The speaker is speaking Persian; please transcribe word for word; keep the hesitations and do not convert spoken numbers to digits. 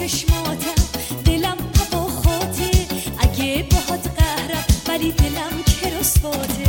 چشماتم دلم هوا خاطر اگه باهات قهرم ولی دلم که رسواته